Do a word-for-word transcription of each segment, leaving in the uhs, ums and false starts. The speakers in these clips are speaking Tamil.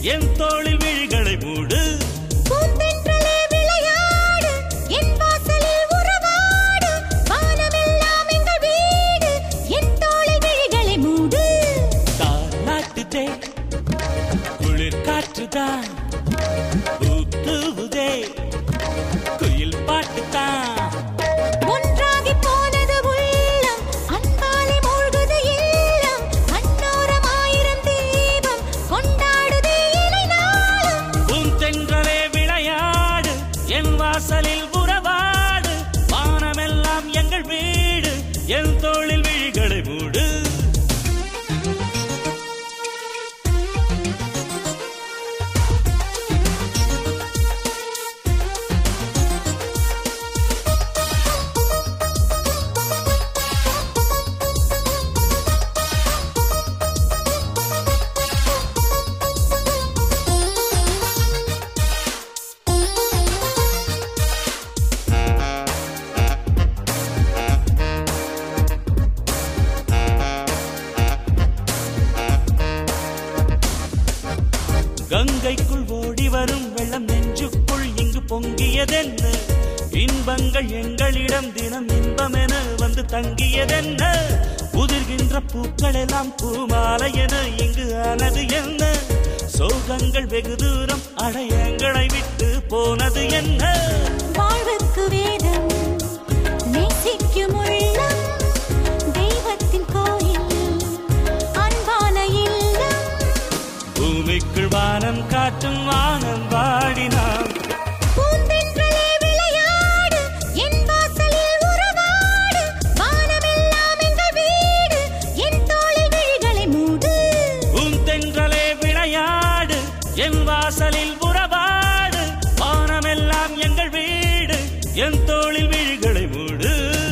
என் தோளில் விழிகளை மூடு. பூந்தென்றலே விளையாடு, என் வாசலில் உறவாடு, வானமெல்லாம் எங்கள் வீடு, என் தோளில் விழிகளை மூடு. தாலாட்டுதே குளிர் காற்றுதான், ஊத்துவுதே குயில் பாட்டுதான். ஒன்றாகி போனது உள்ளம், அன்பாலே மூழ்குது இல்லம், கண்ணோரம் ஆயிரம் தீபம் கொண்டாடுதே இலை நாளும். பூந்தென்றலே விளையாடு, என் வாசலில் உறவாடு, வானமெல்லாம் எங்கள் வீடு, என் தோளில் விழிகளை மூடு. கங்கைக்குள் ஓடி வரும் வெள்ளம் நெஞ்சுக்குள் இங்கு பொங்கியதென்ன, இன்பங்கள் எங்களிடம் தினம் இன்பமென வந்து தங்கியதென்ன, உதிர்கின்ற பூக்கள் எல்லாம் பூமாலை என இங்கு ஆனது என்ன, சோகங்கள் வெகு தூரம் அடையங்களை விட்டு போனது என்ன. வாழ்வுக்கு வேதம் நேசிக்கும் உள்ளம், தெய்வத்தின் கோயில் அன்பான இல்லம், பூமிக்குள் வானம் காட்டும் வானம் வாடினான். பூந்தென்றலே விளையாடு, என் வாசலில் உறவாடு, வானமெல்லாம் எங்கள் வீடு, என் தோளில் விழிகளை மூடு. பூந்தென்றலே விளையாடு, என் வாசலில் உறவாடு, வானமெல்லாம் எங்கள் வீடு, என் தோளில் விழிகளை மூடு.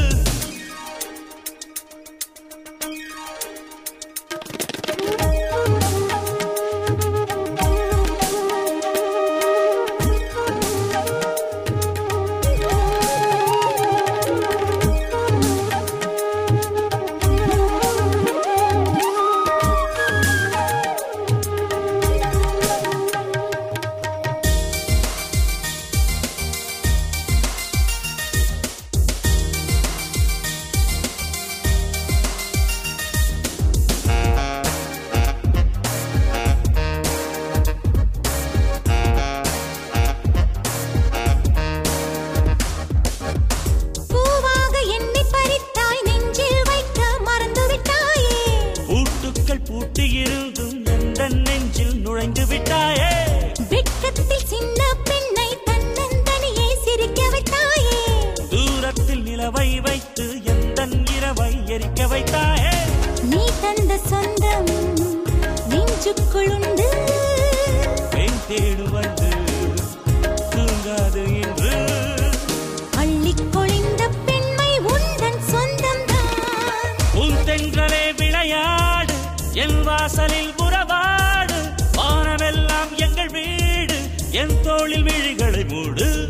பூவாக என்னை பறித்தாய், நெஞ்சில் வைக்க மறந்து விட்டாயே, பூட்டுக்கள் பூட்டியிருந்தும் எந்த நெஞ்சில் நுழைந்து விட்டாயே, வெட்கத்தில் சின்ன பெண்ணை தன்னந்தனியே சிரிக்க வைத்தாயே, தூரத்தில் நிலவை வைத்து எந்த இரவை எரிக்க வைத்தாயே. நீ தந்த சொந்தம் நெஞ்சுக்குள் உண்டு, பெண் தேடு வந்து தூங்காது என்று, அள்ளிக் கொழிந்த பெண்மை உந்தன் சொந்தம்தான். பூந்தென்றலே விளையாடு, என் வாசலில் உறவாடு, வானமெல்லாம் எங்கள் வீடு, என் தோளில் விழிகளை மூடு.